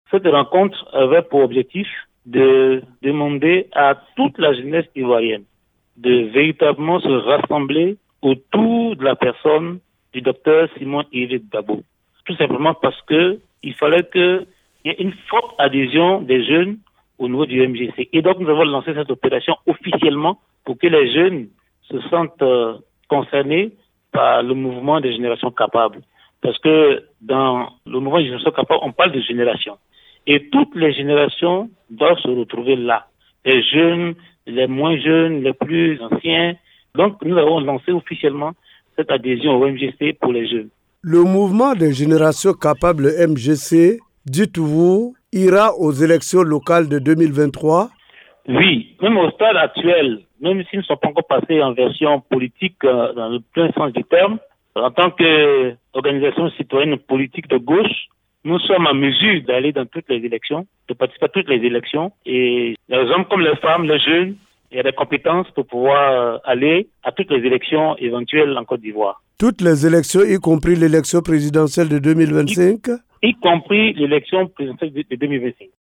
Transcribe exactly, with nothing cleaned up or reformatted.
Cette rencontre avait pour objectif de demander à toute la jeunesse ivoirienne de véritablement se rassembler autour de la personne du docteur Simon-Yves Gbagbo. Tout simplement parce que il fallait qu'il y ait une forte adhésion des jeunes au niveau du M G C. Et donc, nous avons lancé cette opération officiellement pour que les jeunes se sentent euh, concernés par le mouvement des générations capables. Parce que dans le mouvement des générations capables, on parle de génération. Et toutes les générations doivent se retrouver là. Les jeunes, les moins jeunes, les plus anciens. Donc, nous avons lancé officiellement cette adhésion au M G C pour les jeunes. Le mouvement des générations capables M G C, dites-vous, ira aux élections locales de deux mille vingt-trois? Oui, même au stade actuel, même s'ils ne sont pas encore passés en version politique euh, dans le plein sens du terme, en tant qu'organisation citoyenne politique de gauche, nous sommes en mesure d'aller dans toutes les élections, de participer à toutes les élections. Et les hommes comme les femmes, les jeunes, il y a des compétences pour pouvoir aller à toutes les élections éventuelles en Côte d'Ivoire. Toutes les élections, y compris l'élection présidentielle de deux mille vingt-cinq? Y, y compris l'élection présidentielle de deux mille vingt-cinq.